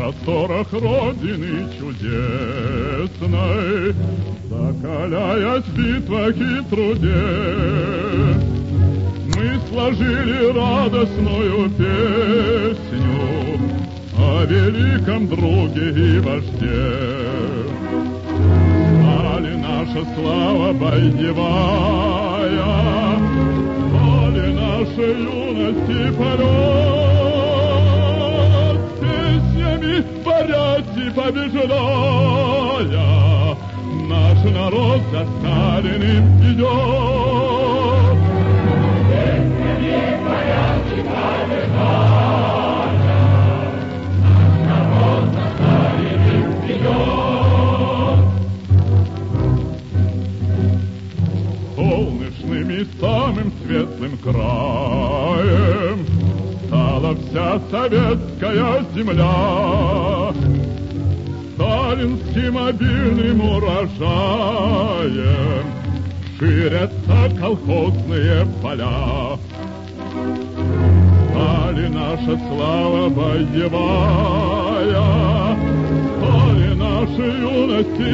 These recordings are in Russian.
просторах Родины чудесной, закаляясь в битвах и труде, мы сложили радостную песню о великом друге и вожде. Стали наша слава боевая, стали нашей юности полет, песнями борясь и побеждая, наш народ за Сталиным идет. Песнями борясь и побеждая, наш народ за Сталиным идет. Солнечным и самым светлым краем стала вся советская земля. Сталинским обильным урожаем ширятся колхозные поля. Стали наша слава боевая, стали наши юности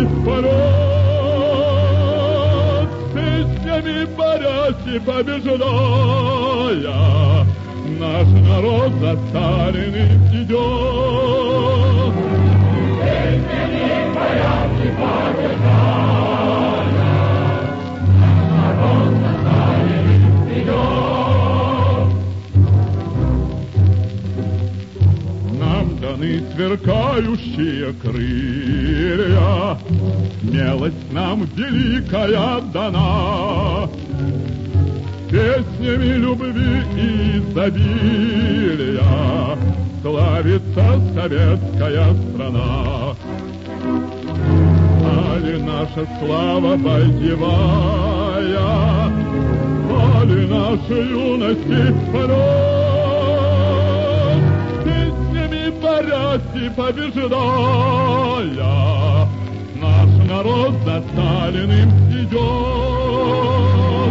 полет, песнями борясь и побеждая, наш народ за Сталиным идет. Песнями борясь и побеждая, наш народ за Сталиным идет. Нам даны сверкающие крылья, смелость нам великая дана. Песнями любви и изобилия славится советская страна. Стали наша слава боевая, стали наши юности полет, песнями борясь и побеждая, наш народ за Сталиным идет.